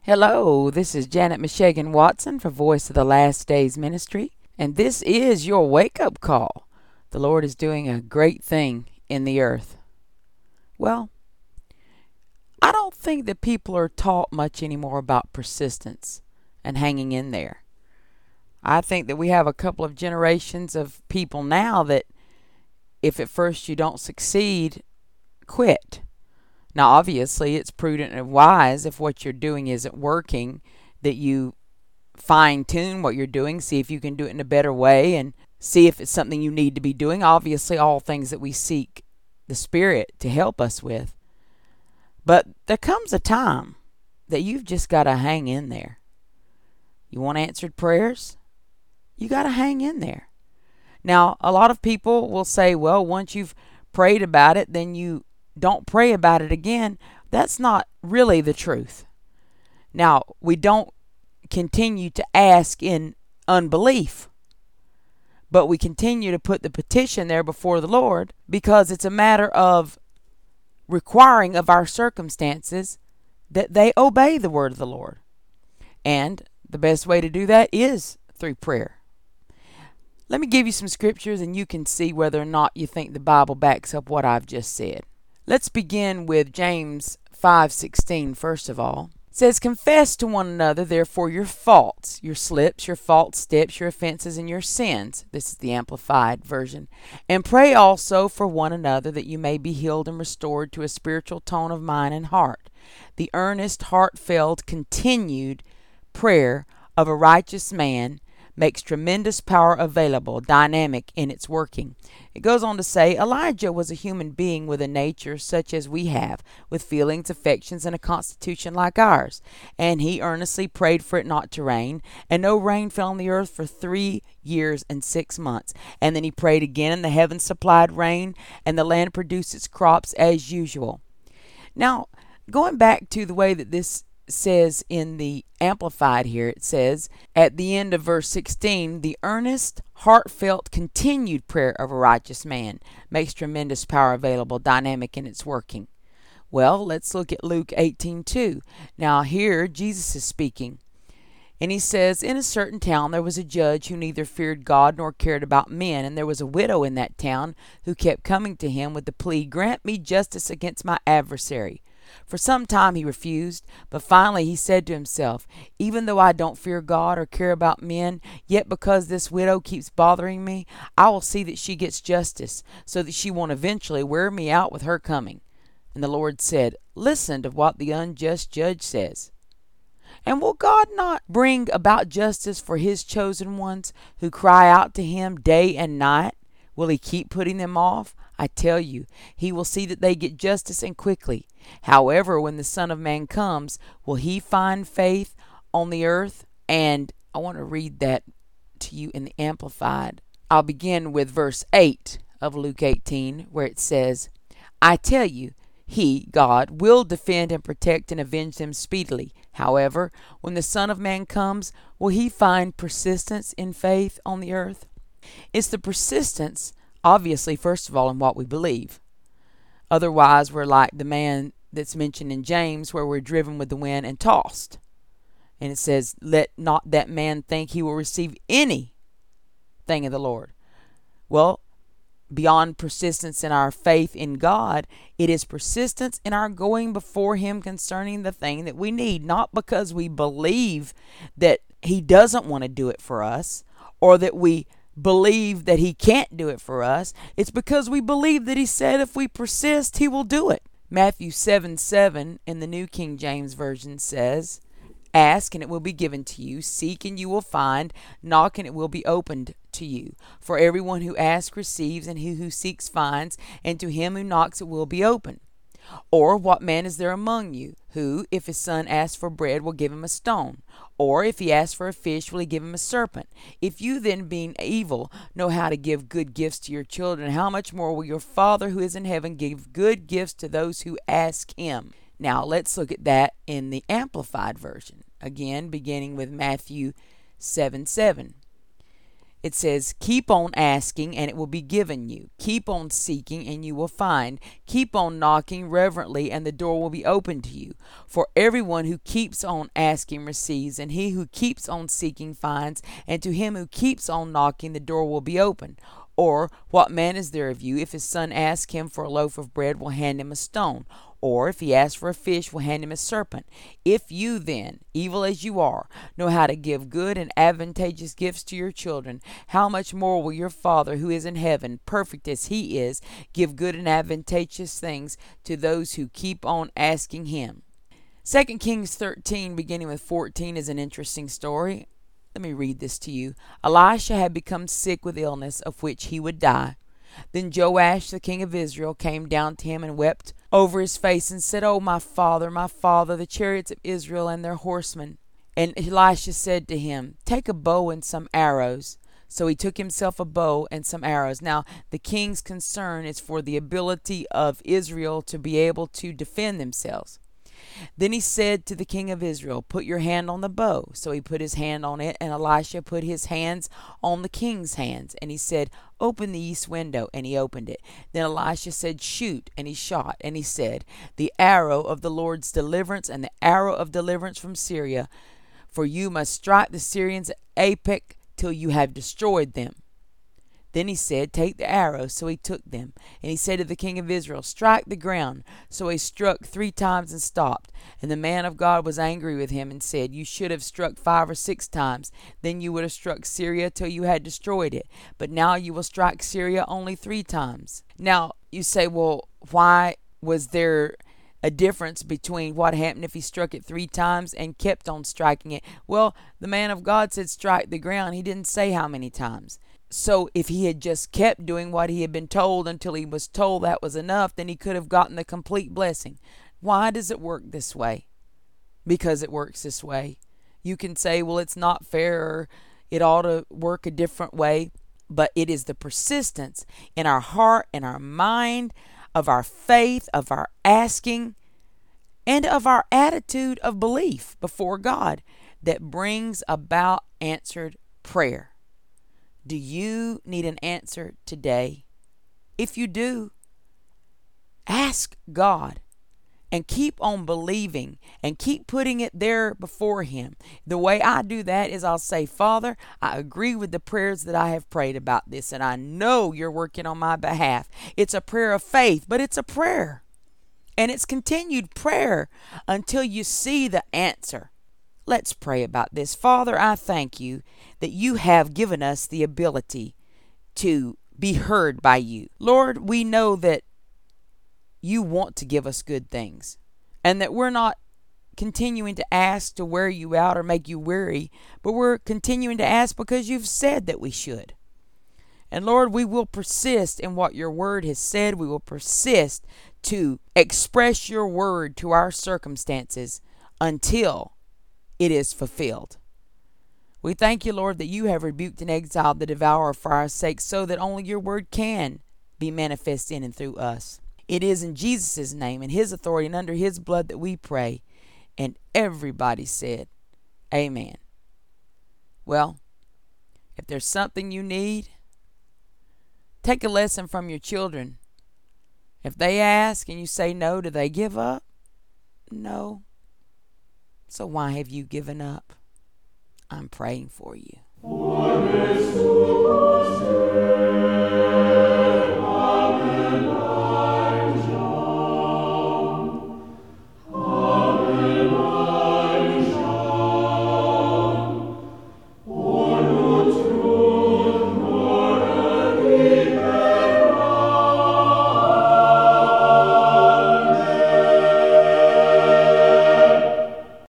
Hello, this is Janet Meshagan Watson for Voice of the Last Days Ministry, and this is your wake-up call. The Lord is doing a great thing in the earth. Well, I don't think that people are taught much anymore about persistence and hanging in there. I think that we have a couple of generations of people now that if at first you don't succeed, quit. Now, obviously, it's prudent and wise if what you're doing isn't working, that you fine tune what you're doing, see if you can do it in a better way, and see if it's something you need to be doing. Obviously, all things that we seek the Spirit to help us with. But there comes a time that you've just got to hang in there. You want answered prayers? You got to hang in there. Now, a lot of people will say, well, once you've prayed about it, then you don't pray about it again. That's not really the truth. Now, we don't continue to ask in unbelief, but we continue to put the petition there before the Lord because it's a matter of requiring of our circumstances that they obey the word of the Lord. And the best way to do that is through prayer. Let me give you some scriptures and you can see whether or not you think the Bible backs up what I've just said. Let's begin with James 5:16 first of all. It says, confess to one another, therefore, your faults, your slips, your false steps, your offenses, and your sins. This is the Amplified Version. And pray also for one another that you may be healed and restored to a spiritual tone of mind and heart. The earnest, heartfelt, continued prayer of a righteous man makes tremendous power available, dynamic in its working. It goes on to say, Elijah was a human being with a nature such as we have, with feelings, affections, and a constitution like ours. And he earnestly prayed for it not to rain, and no rain fell on the earth for 3 years and 6 months. And then he prayed again, and the heavens supplied rain, and the land produced its crops as usual. Now, going back to the way that this says in the Amplified here, it says at the end of verse 16, the earnest, heartfelt, continued prayer of a righteous man makes tremendous power available, dynamic in its working. Well, let's look at Luke 18:2. Now here Jesus is speaking, and he says, in a certain town there was a judge who neither feared God nor cared about men, and there was a widow in that town who kept coming to him with the plea, grant me justice against my adversary. For some time he refused, but finally he said to himself, even though I don't fear God or care about men, yet because this widow keeps bothering me, I will see that she gets justice, so that she won't eventually wear me out with her coming. And the Lord said, listen to what the unjust judge says. And will God not bring about justice for his chosen ones who cry out to him day and night? Will he keep putting them off? I tell you, he will see that they get justice and quickly. However, when the Son of Man comes, will he find faith on the earth? And I want to read that to you in the Amplified. I'll begin with verse 8 of Luke 18, where it says, I tell you, he, God, will defend and protect and avenge them speedily. However, when the Son of Man comes, will he find persistence in faith on the earth? It's the persistence, obviously, first of all, in what we believe. Otherwise, we're like the man that's mentioned in James, where we're driven with the wind and tossed. And it says, let not that man think he will receive anything of the Lord. Well, beyond persistence in our faith in God, it is persistence in our going before him concerning the thing that we need, not because we believe that he doesn't want to do it for us, or that we believe that he can't do it for us. It's because we believe that he said if we persist, he will do it. Matthew 7:7 in the New King James Version says, ask and it will be given to you, seek and you will find, knock and it will be opened to you. For everyone who asks receives, and he who seeks finds, and to him who knocks it will be opened. Or what man is there among you, who, if his son asks for bread, will give him a stone? Or if he asks for a fish, will he give him a serpent? If you then, being evil, know how to give good gifts to your children, how much more will your Father who is in heaven give good gifts to those who ask him? Now let's look at that in the Amplified Version. Again, beginning with Matthew 7:7. It says, keep on asking and it will be given you. Keep on seeking and you will find. Keep on knocking reverently and the door will be opened to you. For everyone who keeps on asking receives, and he who keeps on seeking finds, and to him who keeps on knocking the door will be opened. Or, what man is there of you, if his son asks him for a loaf of bread, will hand him a stone? Or if he asks for a fish, will hand him a serpent? If you then, evil as you are, know how to give good and advantageous gifts to your children, how much more will your Father who is in heaven, perfect as he is, give good and advantageous things to those who keep on asking him? 2 Kings 13, beginning with 14, is an interesting story. Let me read this to you. Elisha had become sick with illness of which he would die. Then Joash, the king of Israel, came down to him and wept over his face and said, "Oh, my father, the chariots of Israel and their horsemen." And Elisha said to him, "Take a bow and some arrows." So he took himself a bow and some arrows. Now, the king's concern is for the ability of Israel to be able to defend themselves. Then he said to the king of Israel, "Put your hand on the bow." So he put his hand on it, and Elisha put his hands on the king's hands. And he said, "Open the east window." And he opened it. Then Elisha said, "Shoot." And he shot. And he said, "The arrow of the Lord's deliverance and the arrow of deliverance from Syria. For you must strike the Syrians at Aphek till you have destroyed them." Then he said, "Take the arrows." So he took them. And he said to the king of Israel, "Strike the ground." So he struck 3 times and stopped. And the man of God was angry with him and said, "You should have struck 5 or 6 times. Then you would have struck Syria till you had destroyed it. But now you will strike Syria only 3 times. Now you say, well, why was there a difference between what happened if he struck it 3 times and kept on striking it? Well, the man of God said strike the ground. He didn't say how many times. So if he had just kept doing what he had been told until he was told that was enough, then he could have gotten the complete blessing. Why does it work this way? Because it works this way. You can say, well, it's not fair, or it ought to work a different way. But it is the persistence in our heart, in our mind, of our faith, of our asking, and of our attitude of belief before God that brings about answered prayer. Do you need an answer today? If you do, ask God and keep on believing and keep putting it there before Him. The way I do that is I'll say, "Father, I agree with the prayers that I have prayed about this, and I know you're working on my behalf." It's a prayer of faith, but it's a prayer. And it's continued prayer until you see the answer. Let's pray about this. Father, I thank you that you have given us the ability to be heard by you. Lord, we know that you want to give us good things, and that we're not continuing to ask to wear you out or make you weary, but we're continuing to ask because you've said that we should. And Lord, we will persist in what your word has said. We will persist to express your word to our circumstances until it is fulfilled. We thank you, Lord, that you have rebuked and exiled the devourer for our sake, so that only your word can be manifest in and through us. It is in Jesus' name, in his authority, and under his blood that we pray. And everybody said, amen. Well, if there's something you need, take a lesson from your children. If they ask and you say no, do they give up? No. So why have you given up? I'm praying for you.